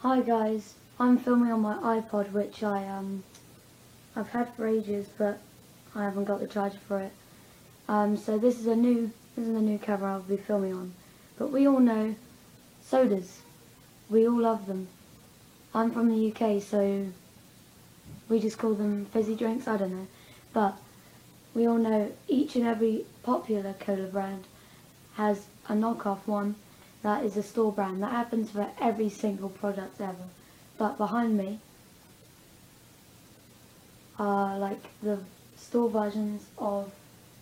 Hi guys, I'm filming on my iPod, which I've had for ages, but I haven't got the charger for it. So this is a new camera I'll be filming on. But we all know sodas. We all love them. I'm from the UK, so we just call them fizzy drinks. I don't know, but we all know each and every popular cola brand has a knockoff one that is a store brand. That happens for every single product ever. But behind me are like the store versions of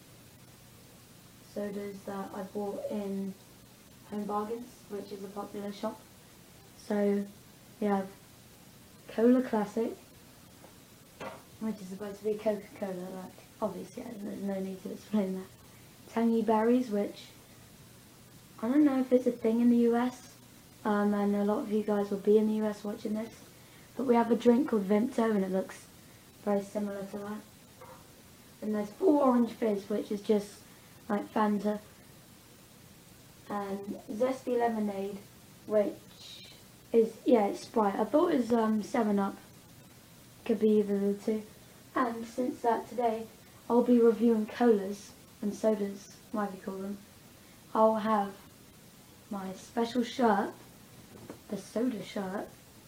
sodas that I bought in Home Bargains, which is a popular shop. So we have Cola Classic, which is supposed to be Coca-Cola, like obviously there's no need to explain that. Tangy Berries, which I don't know if it's a thing in the US, and a lot of you guys will be in the US watching this, but we have a drink called Vimto and it looks very similar to that. And there's Full Orange Fizz, which is just like Fanta, and Zesty Lemonade, which is, yeah, it's Sprite. I thought it was 7-Up, could be either of the two. And since that today, I'll be reviewing colas and sodas, whatever you call them. I'll have my special shirt, the soda shirt.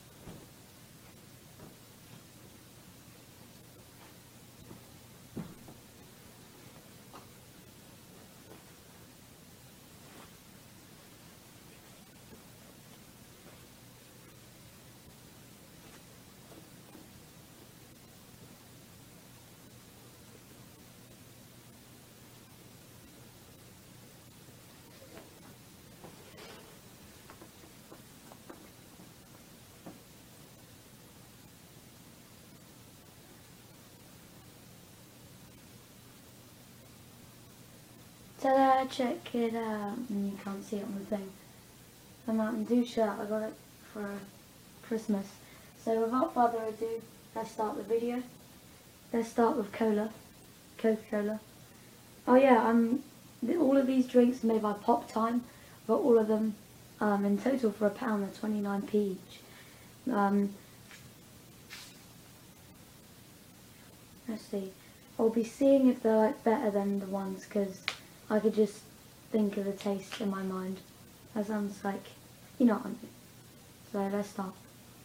Ta-da, check it out. And you can't see it on the thing. The Mountain Dew shirt, I got it for Christmas. So without further ado, let's start the video. Let's start with cola, Coca-Cola. Oh yeah, all of these drinks are made by Pop Time, but all of them in total for £1, they're 29p each. Let's see. I'll be seeing if they're like better than the ones, because I could just think of the taste in my mind. That sounds like, you know what I mean. So let's start.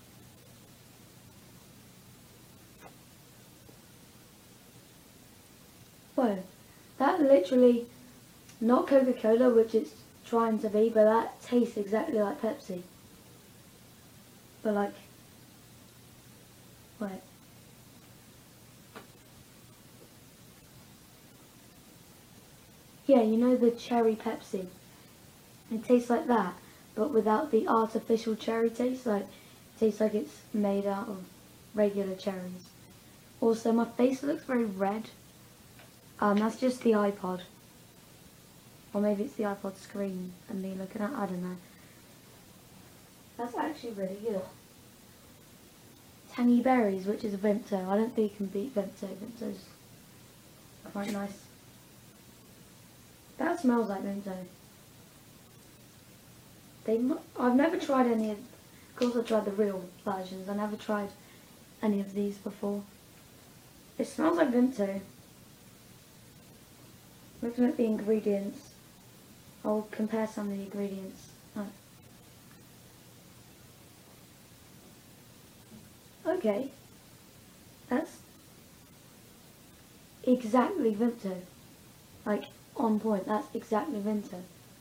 Whoa, that literally, not Coca-Cola, which it's trying to be, but that tastes exactly like Pepsi. But like, wait. Yeah, you know the cherry Pepsi? It tastes like that, but without the artificial cherry taste. Like, it tastes like it's made out of regular cherries. Also, my face looks very red. That's just the iPod. Or maybe it's the iPod screen and me looking at, I don't know. That's actually really good. Tangy Berries, which is a Vimto. I don't think you can beat Vimto. Vimto's quite nice. That smells like Vimto. I've never tried any of course I tried the real versions. I never tried any of these before. It smells like Vimto. Looking at the ingredients, I'll compare some of the ingredients. Oh. Okay, that's exactly Vimto. Like, on point, that's exactly Vimto.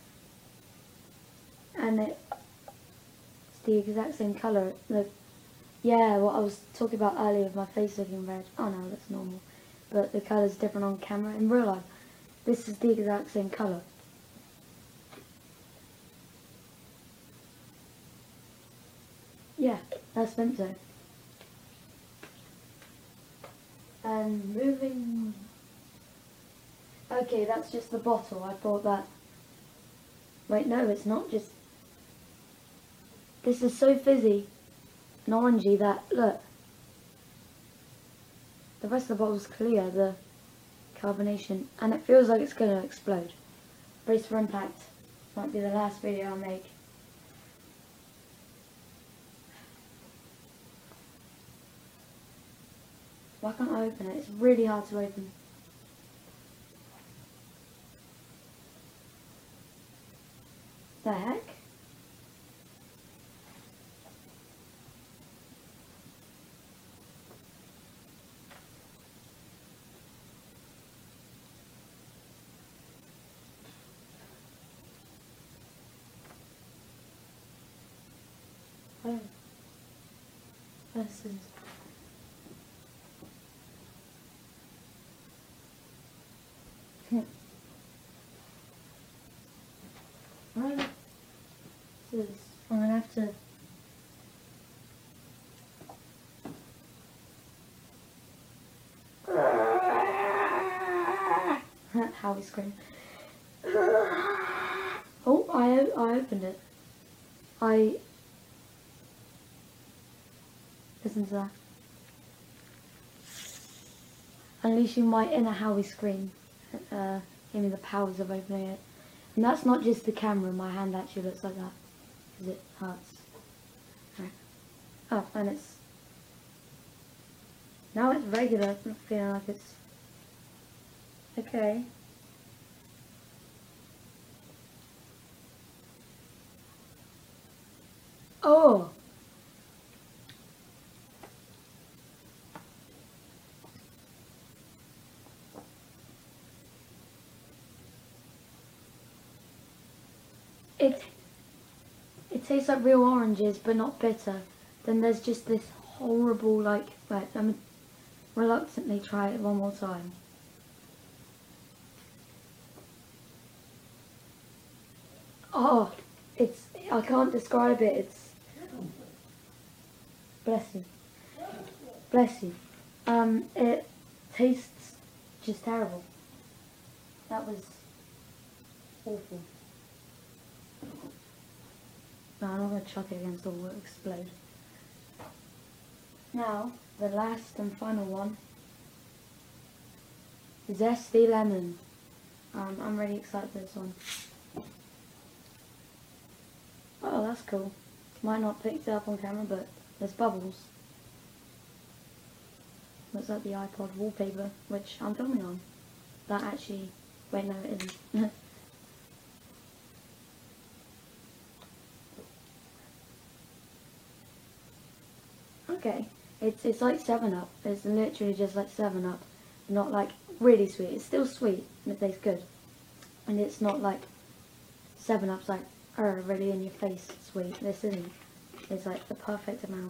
And it's the exact same colour. Look, yeah, what I was talking about earlier with my face looking red. Oh no, that's normal. But the colour's different on camera. In real life, this is the exact same colour. Yeah, that's Vimto. And moving... Okay, that's just the bottle. I thought that... Wait, no, it's not just... This is so fizzy and orangey that, look, the rest of the bottle's clear, the carbonation, and it feels like it's going to explode. Brace for impact. Might be the last video I'll make. Why can't I open it? It's really hard to open. The heck? Oh. This is... Right. This is... I'm gonna have to... How we scream. Oh, I opened it. Listen to that. Unleashing my inner Howie scream. Give me the powers of opening it. And that's not just the camera, my hand actually looks like that. Because it hurts. Right. Oh, and it's... Now it's regular, I'm not feeling like it's... Okay. Oh! It tastes like real oranges, but not bitter. Then there's just this horrible, like... Right, I'm gonna reluctantly try it one more time. Oh! It's... I can't describe it, it's... Bless you. Bless you. It tastes just terrible. That was awful. No, I'm not going to chuck it against the wall, it'll explode. Now, the last and final one. Zesty Lemon. I'm really excited for this one. Oh, that's cool. Might not pick it up on camera, but there's bubbles. Looks like the iPod wallpaper, which I'm filming on. That actually... Wait, no, it isn't. Okay, it's like 7-Up. It's literally just like 7-Up. Not like really sweet. It's still sweet and it tastes good. And it's not like 7-Up's like, really in your face sweet. This isn't. It's like the perfect amount.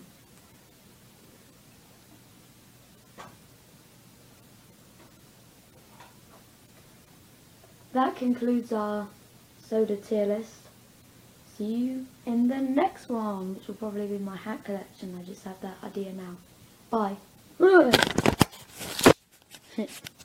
That concludes our soda tier list. See you in the next one, which will probably be my hat collection. I just have that idea now. Bye.